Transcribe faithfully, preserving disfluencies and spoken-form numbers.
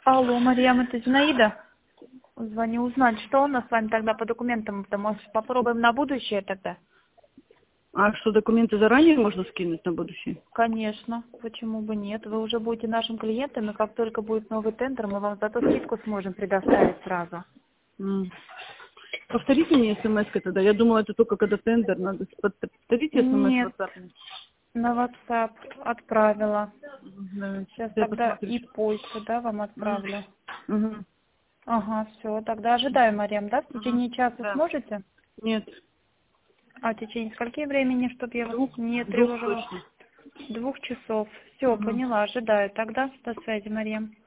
Алло, Марьям, это Зинаида. Звоню узнать, что у нас с вами тогда по документам. Да, может, попробуем на будущее тогда? А что, документы заранее можно скинуть на будущее? Конечно, почему бы нет? Вы уже будете нашим клиентом, и как только будет новый тендер, мы вам зато скидку сможем предоставить сразу. М. Повторите мне смс-ка тогда. Я думала, это только когда тендер. Надо повторите смс в Нет, WhatsApp. на WhatsApp отправила. Да, Сейчас я тогда посмотрю и сейчас. почту, да, вам отправлю. Угу. Ага, все, тогда ожидаю, Марьям, да? В Угу. течение часа Да. сможете? Нет. А в течение скольки времени, чтобы я вас Двух. не Двух тревожила? точно. Двух часов. Все, Угу. поняла, ожидаю. Тогда до связи, Марьям.